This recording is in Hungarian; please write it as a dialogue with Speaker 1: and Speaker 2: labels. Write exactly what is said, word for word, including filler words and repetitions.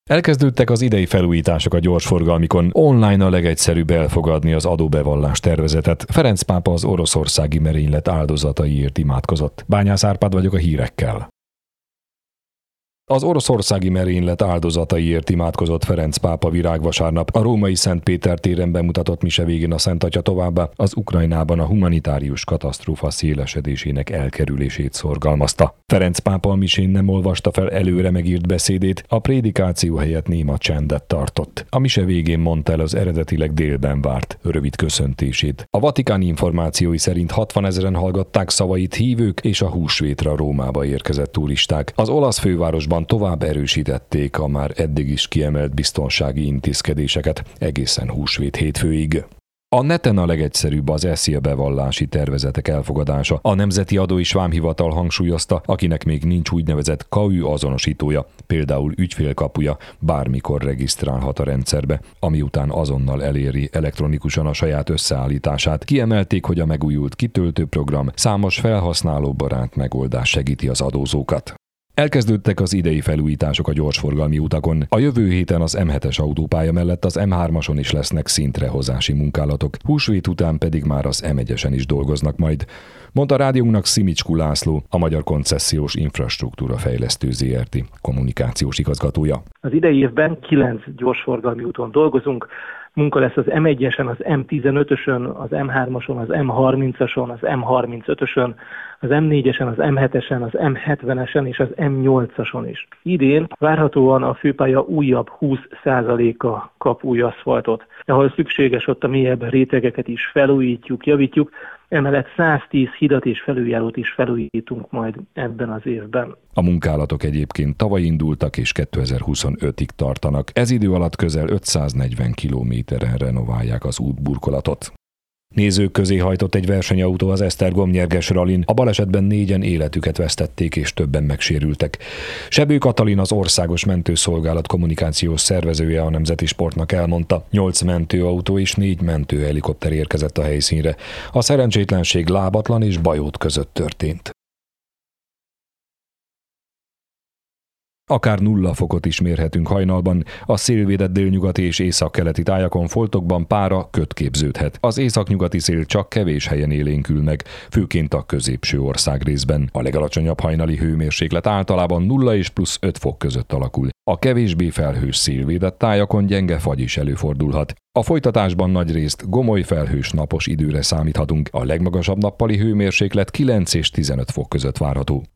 Speaker 1: Elkezdődtek az idei felújítások a gyorsforgalmikon, online a legegyszerűbb elfogadni az adóbevallás tervezetet. Ferenc pápa az oroszországi merénylet áldozataiért imádkozott. Bányász Árpád vagyok a hírekkel. Az oroszországi merénylet áldozataiért imádkozott Ferenc pápa virágvasárnap. A római Szent Péter téren bemutatott mise végén a Szent Atya továbbá az Ukrajnában a humanitárius katasztrófa szélesedésének elkerülését szorgalmazta. Ferenc pápa a misén nem olvasta fel előre megírt beszédét, a prédikáció helyett néma csendet tartott. A mise végén mondta el az eredetileg délben várt rövid köszöntését. A Vatikán információi szerint hatvanezren hallgatták szavait hívők és a húsvétra Rómába érkezett turisták. Az olasz fővárosban tovább erősítették a már eddig is kiemelt biztonsági intézkedéseket egészen húsvét hétfőig. A neten a legegyszerűbb az e szél bevallási tervezetek elfogadása. A Nemzeti Adó és Vámhivatal hangsúlyozta, akinek még nincs úgynevezett ká ü azonosítója, például ügyfélkapuja, bármikor regisztrálhat a rendszerbe, ami után azonnal eléri elektronikusan a saját összeállítását. Kiemelték, hogy a megújult kitöltőprogram számos felhasználóbarát megoldás segíti az adózókat. Elkezdődtek az idei felújítások a gyorsforgalmi utakon. A jövő héten az em hetes autópálya mellett az em hármason is lesznek szintrehozási munkálatok, húsvét után pedig már az em egyesen is dolgoznak majd, mondta rádiónknak Szimicskú László, a Magyar Koncesziós Infrastruktúra Fejlesztő zé er té kommunikációs igazgatója.
Speaker 2: Az idei évben kilenc gyorsforgalmi úton dolgozunk. Munka lesz az em egyesen, az em tizenötösön, az em hármason, az em harmincason, az em harmincötösön, az em négyesen, az em hetesen, az em hetvenesen és az em nyolcason is. Idén várhatóan a főpálya újabb húsz százaléka kap új aszfaltot. Ahol szükséges, ott a mélyebb rétegeket is felújítjuk, javítjuk, emellett száztíz hidat és felüljárót is felújítunk majd ebben az évben.
Speaker 1: A munkálatok egyébként tavaly indultak és kétezer-huszonötig tartanak. Ez idő alatt közel ötszáznegyven kilométeren renoválják az útburkolatot. Nézők közé hajtott egy versenyautó az Esztergom-Nyerges rallin. A balesetben négyen életüket vesztették és többen megsérültek. Sebő Katalin, az Országos Mentőszolgálat kommunikációs szervezője a Nemzeti Sportnak elmondta, nyolc mentőautó és négy mentőhelikopter érkezett a helyszínre. A szerencsétlenség lábatlan és Bajót között történt. Akár nulla fokot is mérhetünk hajnalban, a szélvédett délnyugati és északkeleti tájakon foltokban pára köt képződhet. Az északnyugati szél csak kevés helyen élénkül meg, főként a középső országrészben. A legalacsonyabb hajnali hőmérséklet általában nulla és plusz öt fok között alakul. A kevésbé felhős szélvédett tájakon gyenge fagy is előfordulhat. A folytatásban nagyrészt gomoly felhős napos időre számíthatunk. A legmagasabb nappali hőmérséklet kilenc és tizenöt fok között várható.